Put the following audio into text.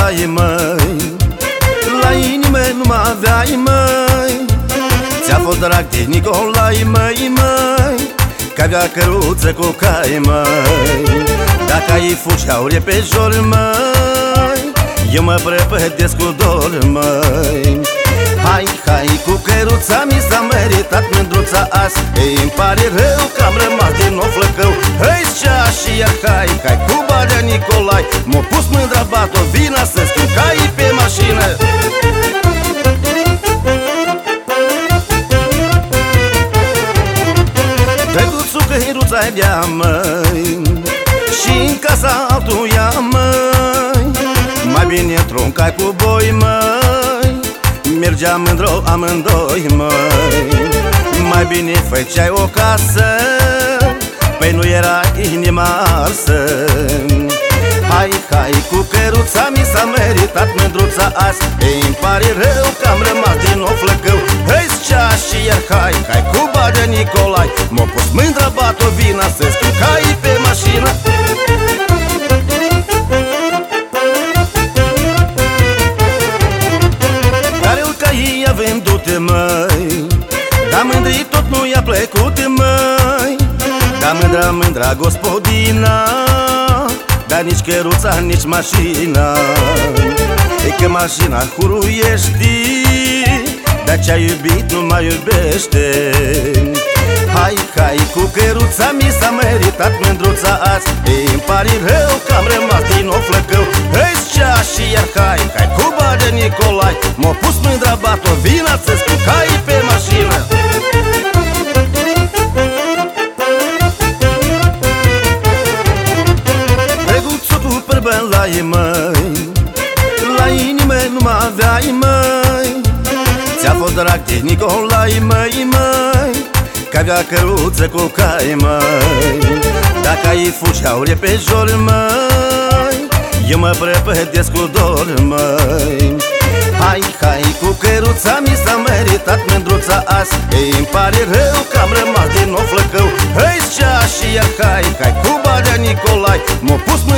bălai, măi, la inimă nu mă aveai, măi. Ți-a fost drag de Nicolai, măi, măi, că avea căruță cu cai, măi. Dacă ai fugeau repejor, măi, eu mă prăpădesc cu dor, măi. Hai, hai, cu căruța mi s-a meritat mândruța azi. Ei, îmi pare rău că am rămas din nou flăcău. Hăi, cea și iar hai, hai, cu Badea Nicolai. M-a pus mândra Batovina să schimb caii pe mașină. Drăguțul căruța-i de-a, măi, și-n casa altuia, măi. Mai bine truncai cu boi, măi, mergeam mândro amândoi, măi. Mai bine făceai o casă, păi nu era inima arsă. Hai, hai, cu căruța mi s-a meritat mândruța azi. Ei, îmi pare rău că am rămas din nou flăcău. Hăi, cea și iar hai, hai, cu Badea Nicolai. M-a pus mândra Batovina să schimb caii pe mașină. Care-l caii a vândut, măi, dar mândrii tot nu i-a plăcut, măi. Dar mândra, mândra gospodina, dar nici căruța, nici mașina. E că mașina huruiește, dar ce-a iubit nu mai iubește. Hai, hai, cu căruța mi s-a meritat mândruța azi. Ei, îmi pare rău că am rămas din nou flăcău. Hăi, cea și iar hai, hai, cu Badea Nicolai. M-a pus mândra Batovina să schimb caii pe mașină. Bălai, măi, la inimă nu mă aveai, măi. Ți-a fost drag de Nicolai, măi, măi, că avea căruță cu cai, măi. Dacă ai fugeau repejor, măi, eu mă prăpădesc cu dor, măi. Hai, hai, cu căruța mi s-a meritat mândruța azi. Ei, îmi pare rău că am rămas din nou flăcău. Hăi, cea și iar hai, hai, cu Badea Nicolai. M-a pus